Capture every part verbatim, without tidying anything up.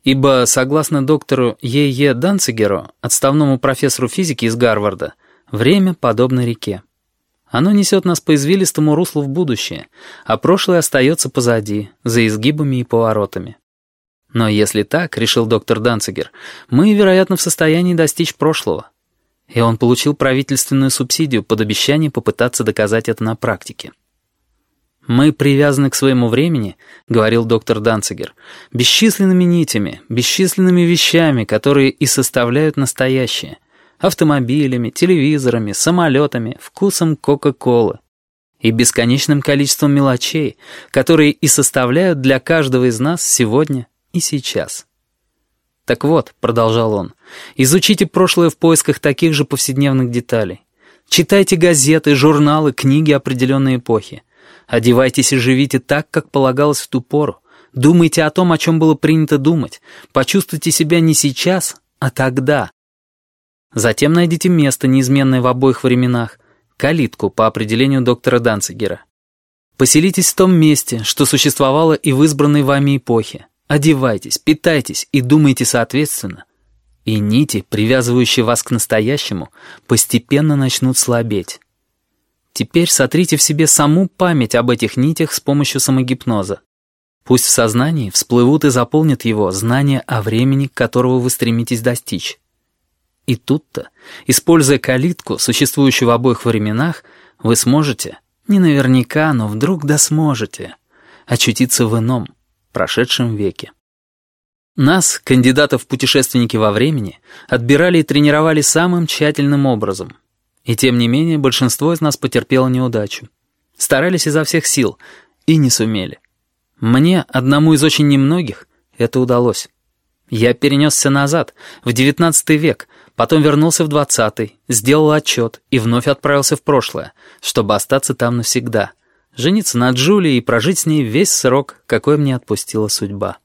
Ибо, согласно доктору Е Е Данцигеру, отставному профессору физики из Гарварда, время подобно реке. Оно несет нас по извилистому руслу в будущее, а прошлое остается позади, за изгибами и поворотами. Но если так, решил доктор Данцигер, мы, вероятно, в состоянии достичь прошлого. И он получил правительственную субсидию под обещание попытаться доказать это на практике. «Мы привязаны к своему времени», — говорил доктор Данцигер, «бесчисленными нитями, бесчисленными вещами, которые и составляют настоящее, автомобилями, телевизорами, самолетами, вкусом Кока-Колы и бесконечным количеством мелочей, которые и составляют для каждого из нас сегодня и сейчас». «Так вот», — продолжал он, — «изучите прошлое в поисках таких же повседневных деталей. Читайте газеты, журналы, книги определенной эпохи. Одевайтесь и живите так, как полагалось в ту пору. Думайте о том, о чем было принято думать. Почувствуйте себя не сейчас, а тогда. Затем найдите место, неизменное в обоих временах, калитку по определению доктора Данцигера. Поселитесь в том месте, что существовало и в избранной вами эпохе. Одевайтесь, питайтесь и думайте соответственно. И нити, привязывающие вас к настоящему, постепенно начнут слабеть. Теперь сотрите в себе саму память об этих нитях с помощью самогипноза. Пусть в сознании всплывут и заполнят его знания о времени, которого вы стремитесь достичь. И тут-то, используя калитку, существующую в обоих временах, вы сможете, не наверняка, но вдруг да сможете, очутиться в ином, прошедшем веке. Нас, кандидатов в путешественники во времени, отбирали и тренировали самым тщательным образом. И тем не менее большинство из нас потерпело неудачу. Старались изо всех сил и не сумели. Мне, одному из очень немногих, это удалось. Я перенесся назад, в девятнадцатый век, потом вернулся в двадцатый, сделал отчет и вновь отправился в прошлое, чтобы остаться там навсегда, жениться на Джулии и прожить с ней весь срок, какой мне отпустила судьба.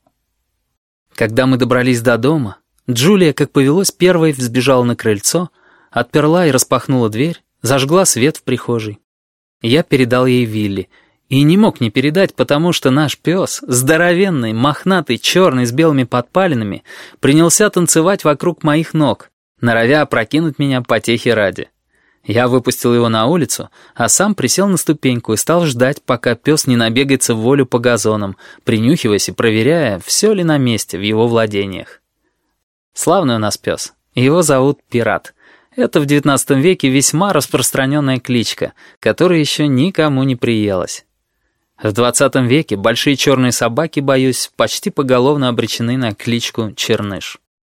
Когда мы добрались до дома, Джулия, как повелось, первой взбежала на крыльцо, отперла и распахнула дверь, зажгла свет в прихожей. Я передал ей Вилли. И не мог не передать, потому что наш пес, здоровенный, мохнатый, черный, с белыми подпалинами, принялся танцевать вокруг моих ног, норовя опрокинуть меня потехи ради. Я выпустил его на улицу, а сам присел на ступеньку и стал ждать, пока пес не набегается в волю по газонам, принюхиваясь и проверяя, все ли на месте в его владениях. Славный у нас пес. Его зовут Пират. Это в девятнадцатом веке весьма распространенная кличка, которая еще никому не приелась. В двадцатом веке большие черные собаки, боюсь, почти поголовно обречены на кличку Черныш.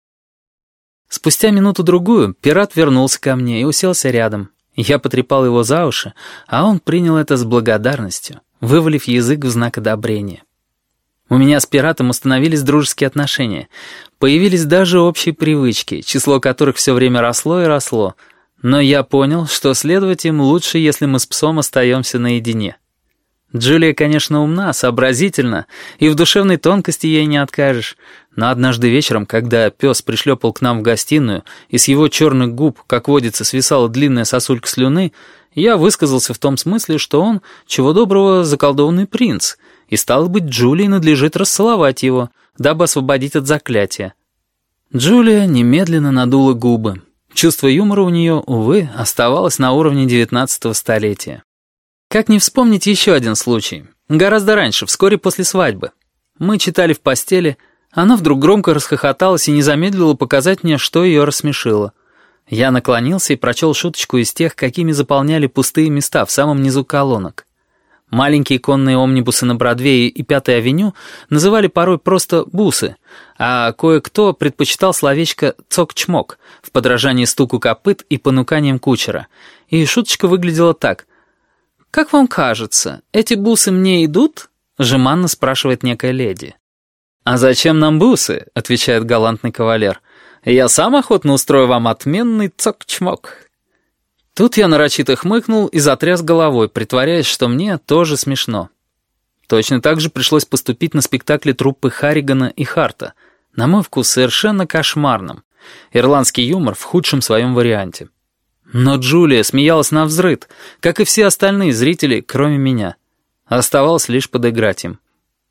Спустя минуту-другую Пират вернулся ко мне и уселся рядом. Я потрепал его за уши, а он принял это с благодарностью, вывалив язык в знак одобрения. У меня с Пиратом установились дружеские отношения. Появились даже общие привычки, число которых все время росло и росло. Но я понял, что следовать им лучше, если мы с псом остаемся наедине. Джулия, конечно, умна, сообразительна, и в душевной тонкости ей не откажешь. Но однажды вечером, когда пес пришлепал к нам в гостиную, и с его черных губ, как водится, свисала длинная сосулька слюны, я высказался в том смысле, что он, чего доброго, заколдованный принц, и, стало быть, Джулии надлежит расцеловать его, дабы освободить от заклятия. Джулия немедленно надула губы. Чувство юмора у нее, увы, оставалось на уровне девятнадцатого столетия. Как не вспомнить еще один случай? Гораздо раньше, вскоре после свадьбы. Мы читали в постели, она вдруг громко расхохоталась и не замедлила показать мне, что ее рассмешило. Я наклонился и прочел шуточку из тех, какими заполняли пустые места в самом низу колонок. Маленькие конные омнибусы на Бродвее и Пятой авеню называли порой просто «бусы», а кое-кто предпочитал словечко «цок-чмок» в подражании стуку копыт и понуканием кучера. И шуточка выглядела так. «Как вам кажется, эти бусы мне идут?» — жеманно спрашивает некая леди. «А зачем нам бусы?» — отвечает галантный кавалер. «Я сам охотно устрою вам отменный цок-чмок». Тут я нарочито хмыкнул и затряс головой, притворяясь, что мне тоже смешно. Точно так же пришлось поступить на спектакле труппы Харригана и Харта, на мой вкус совершенно кошмарном. Ирландский юмор в худшем своем варианте. Но Джулия смеялась навзрыд, как и все остальные зрители, кроме меня. Оставалось лишь подыграть им.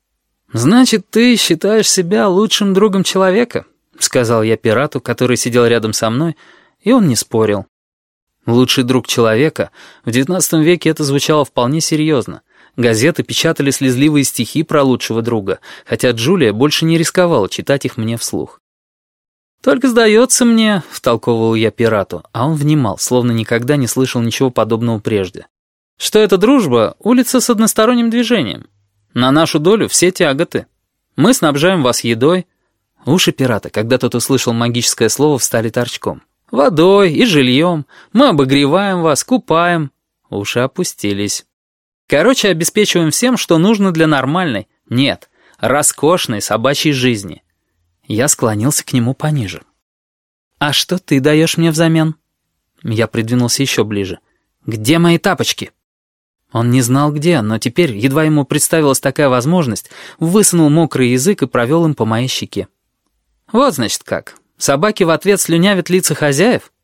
«Значит, ты считаешь себя лучшим другом человека?» — сказал я пирату, который сидел рядом со мной, и он не спорил. «Лучший друг человека» в девятнадцатом веке это звучало вполне серьезно. Газеты печатали слезливые стихи про лучшего друга, хотя Джулия больше не рисковала читать их мне вслух. «Только сдается мне», — втолковывал я пирату, а он внимал, словно никогда не слышал ничего подобного прежде, «что эта дружба — улица с односторонним движением. На нашу долю все тяготы. Мы снабжаем вас едой». Уши пирата, когда тот услышал магическое слово, встали торчком. «Водой и жильем. Мы обогреваем вас, купаем». Уши опустились. «Короче, обеспечиваем всем, что нужно для нормальной, нет, роскошной собачьей жизни». Я склонился к нему пониже. «А что ты даешь мне взамен?» Я придвинулся еще ближе. «Где мои тапочки?» Он не знал где, но теперь, едва ему представилась такая возможность, высунул мокрый язык и провел им по моей щеке. «Вот, значит, как. Собаки в ответ слюнявят лица хозяев?